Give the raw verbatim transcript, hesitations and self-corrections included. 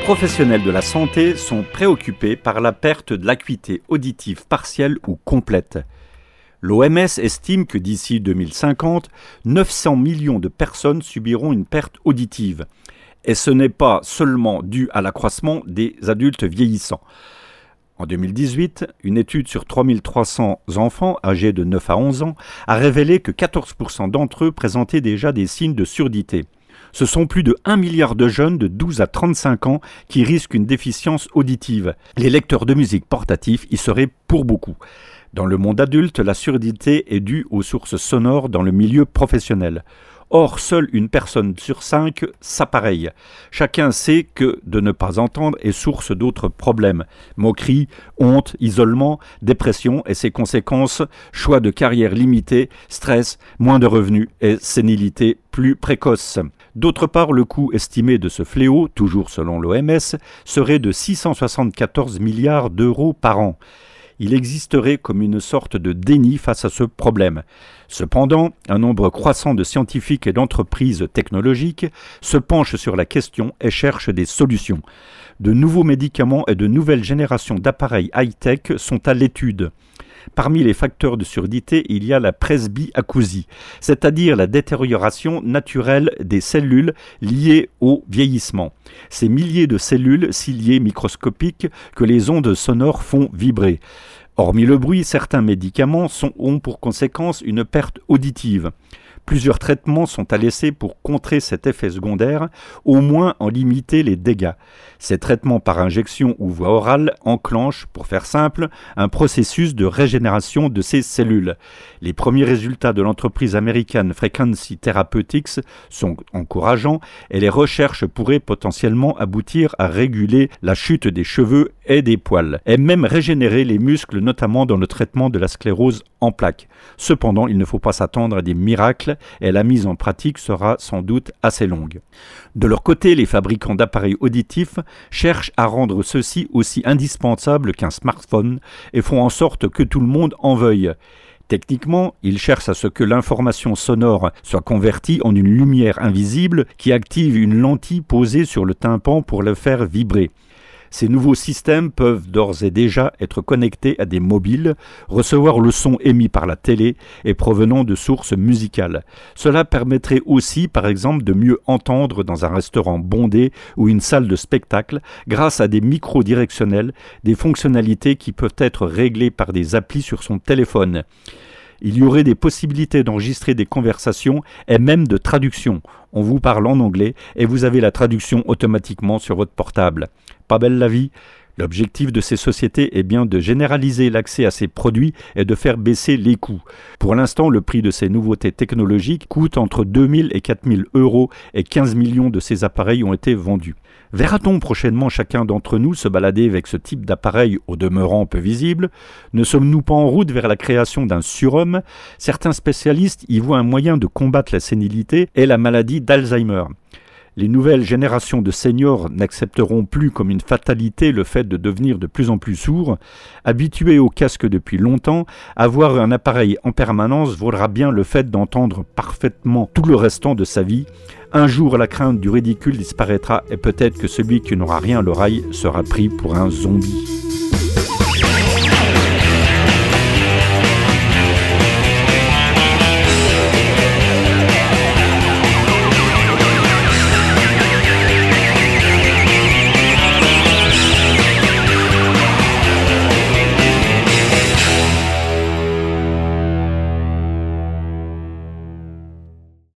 professionnels de la santé sont préoccupés par la perte de l'acuité auditive partielle ou complète. L'O M S estime que d'ici deux mille cinquante, neuf cents millions de personnes subiront une perte auditive. Et ce n'est pas seulement dû à l'accroissement des adultes vieillissants. En deux mille dix-huit, une étude sur trois mille trois cents enfants âgés de neuf à onze ans a révélé que quatorze pour cent d'entre eux présentaient déjà des signes de surdité. Ce sont plus de un milliard de jeunes de douze à trente-cinq ans qui risquent une déficience auditive. Les lecteurs de musique portatifs y seraient pour beaucoup. Dans le monde adulte, la surdité est due aux sources sonores dans le milieu professionnel. Or, seule une personne sur cinq s'appareille. Chacun sait que de ne pas entendre est source d'autres problèmes. Moquerie, honte, isolement, dépression et ses conséquences, choix de carrière limité, stress, moins de revenus et sénilité plus précoce. D'autre part, le coût estimé de ce fléau, toujours selon l'O M S, serait de six cent soixante-quatorze milliards d'euros par an. Il existerait comme une sorte de déni face à ce problème. Cependant, un nombre croissant de scientifiques et d'entreprises technologiques se penchent sur la question et cherchent des solutions. De nouveaux médicaments et de nouvelles générations d'appareils high-tech sont à l'étude. Parmi les facteurs de surdité, il y a la presbyacousie, c'est-à-dire la détérioration naturelle des cellules liées au vieillissement. Ces milliers de cellules ciliées microscopiques que les ondes sonores font vibrer. Hormis le bruit, certains médicaments sont, ont pour conséquence une perte auditive. Plusieurs traitements sont à l'essai pour contrer cet effet secondaire, au moins en limiter les dégâts. Ces traitements par injection ou voie orale enclenchent, pour faire simple, un processus de régénération de ces cellules. Les premiers résultats de l'entreprise américaine Frequency Therapeutics sont encourageants et les recherches pourraient potentiellement aboutir à réguler la chute des cheveux et des poils, et même régénérer les muscles, notamment dans le traitement de la sclérose en plaques. Cependant, il ne faut pas s'attendre à des miracles et la mise en pratique sera sans doute assez longue. De leur côté, les fabricants d'appareils auditifs cherchent à rendre ceux-ci aussi indispensables qu'un smartphone et font en sorte que tout le monde en veuille. Techniquement, ils cherchent à ce que l'information sonore soit convertie en une lumière invisible qui active une lentille posée sur le tympan pour le faire vibrer. Ces nouveaux systèmes peuvent d'ores et déjà être connectés à des mobiles, recevoir le son émis par la télé et provenant de sources musicales. Cela permettrait aussi, par exemple, de mieux entendre dans un restaurant bondé ou une salle de spectacle grâce à des micros directionnels, des fonctionnalités qui peuvent être réglées par des applis sur son téléphone. Il y aurait des possibilités d'enregistrer des conversations et même de traduction. On vous parle en anglais et vous avez la traduction automatiquement sur votre portable. Pas belle la vie ? L'objectif de ces sociétés est bien de généraliser l'accès à ces produits et de faire baisser les coûts. Pour l'instant, le prix de ces nouveautés technologiques coûte entre deux mille et quatre mille euros et quinze millions de ces appareils ont été vendus. Verra-t-on prochainement chacun d'entre nous se balader avec ce type d'appareil au demeurant peu visible ? Ne sommes-nous pas en route vers la création d'un surhomme ? Certains spécialistes y voient un moyen de combattre la sénilité et la maladie d'Alzheimer. Les nouvelles générations de seniors n'accepteront plus comme une fatalité le fait de devenir de plus en plus sourds. Habitués au casque depuis longtemps, avoir un appareil en permanence vaudra bien le fait d'entendre parfaitement tout le restant de sa vie. Un jour, la crainte du ridicule disparaîtra et peut-être que celui qui n'aura rien à l'oreille sera pris pour un zombie.